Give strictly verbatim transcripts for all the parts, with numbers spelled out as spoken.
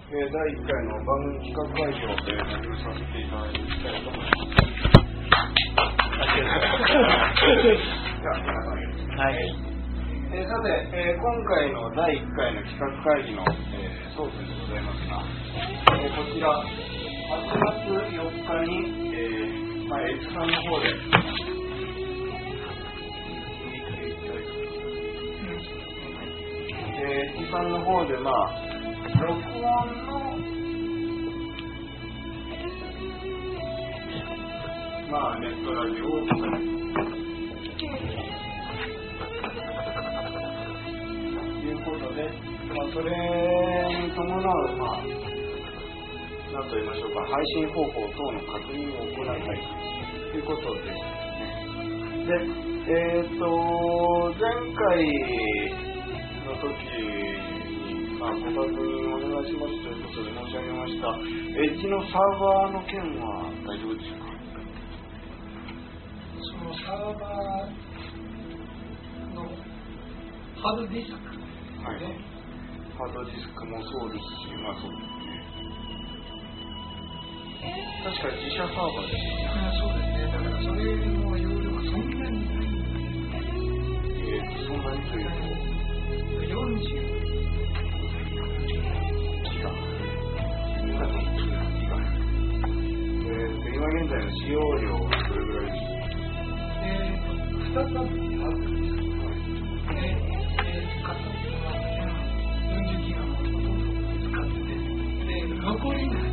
えー、だいいっかいの番組企画会議を、えー、始めさせていただきたいと思います。はい。えー、さて、えー、今回のだいいっかいの企画会議の、えー、争点でございますが、えー、こちらはちがつよっかに、えーまあ、X さんの方でえー、X さんの方でまあ録音のまあネットラジオをいうことで、まあ、それに伴うまあ何と言いましょうか、配信方法等の確認を行いたいということですね。で、えっ、ー、と前回の時に、まあ、ご確認お願いしますということで申し上げました。エッジのサーバーの件は大丈夫でしょうか。 そのサーバーのハードディスク、 はい、ね、ハードディスクもそうですし、まあそうですね。確か自社サーバーですよね。 ああ、そうですね。だからそれの容量がそんなにない。 えー、そんなにというとよんじゅうギガ、今のギガ、えーと今現在の使用量はどれぐらいでしょうか。 えーとふたつあるんです。で、えー、使ったのはよんじゅうギガのほとんど使ってて、で残りが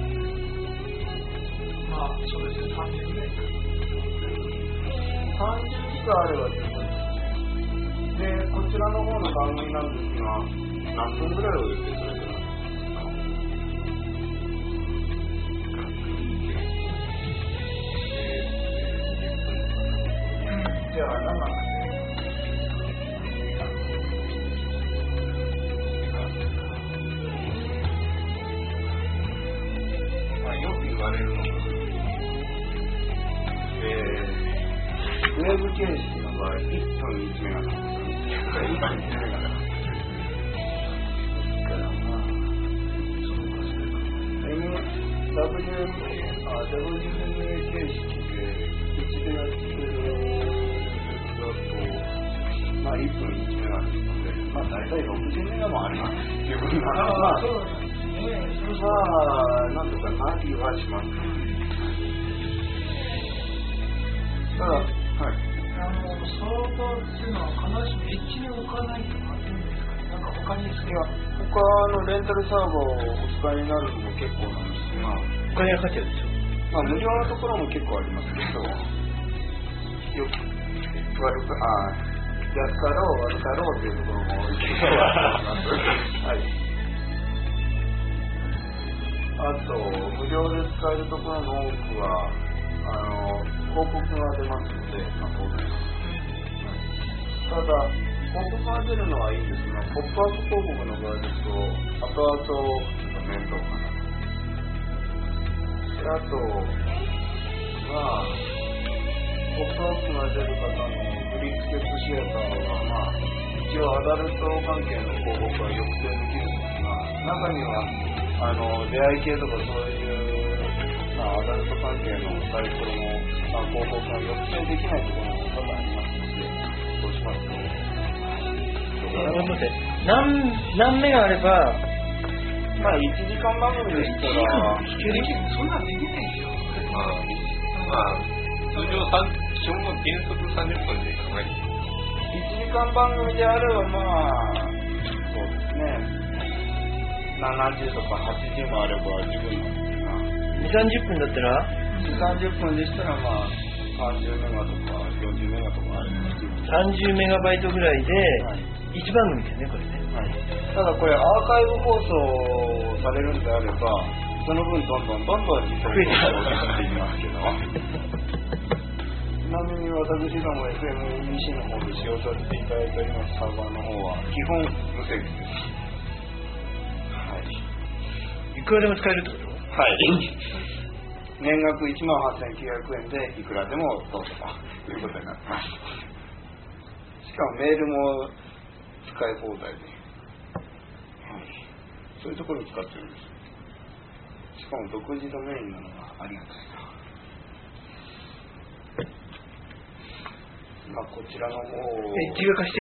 まあそうですね、さんじゅうぐらいか。 さんじゅうギガあれば十分ですね。で、こちらの方の番組なんですが、何分ぐらいをですね、それぞれじゃあななまあよく言われるのが、えー、ウェブ形式の場合いっぷんいちメガなんですよ。いっぷんいちメガなんですよ。だからまあそうかそうか ダブリューエムエー あ ダブリューエムエー 形式でうちでやってるまあいっぷんいちメガですので、まあ大体ろくじゅうメガもあります。自分がああ、 まあそうですね。 まあなんとかな気はします。ただ、はい。 あのサーバーっていうのは必ずしもエッジに置かないとかっていうんですかね。なんか他にすいや他のレンタルサーバーをお使いになるのも結構なんですが、 お金がかかっちゃうでしょ。 まあ無料のところも結構ありますけど、よく悪くあ安かろう悪かろうというところも結構あります。はい。あと無料で使えるところの多くはあの広告が出ますので、まあ、当然、ただ広告が出るのはいいんですが、ポップアップ広告の場合ですと後々面倒かな。であとまあポップアップが出る方のフリースケットシアターはまあ一応アダルト関係の広告は抑制できるんですが、中にはあの出会い系とかそういうまあ、アダルト関係のサイトの、まあ、広告が抑制できないところも多々ありますので、そうしますと、 待って、何何メガあれば、 まあいちじかん番組でしたら、 そんなできないですよ。 まあ、まあ、通常さん基本の原則さんじゅっぷんで考えていちじかん番組であればまあそうですね、ななじゅうとかはちじゅうもあれば十分なんですが、 にじゅうさんじゅっぷんだったらにじゅうさんじゅっぷんでしたらまあさんじゅうメガとかよんじゅうメガとかありますけど、 さんじゅうメガバイトぐらいではい、 いち番組ですね、これね。 はい、ただこれアーカイブ放送されるんであればその分どんどんどんどん増えていきますけどちなみに私ども エフエムイーシー の方で使用させていただいておりますサーバーの方は基本無制限です。はい。 いくらでも使えるってこと？ はい。年額いちまんはっせんきゅうひゃくえんでいくらでもどうぞということになってます。しかもメールも使い放題で、はい、そういうところに使ってるんです。 しかも独自ドメインなのがありがたいな。まあこちらの方エッジが貸して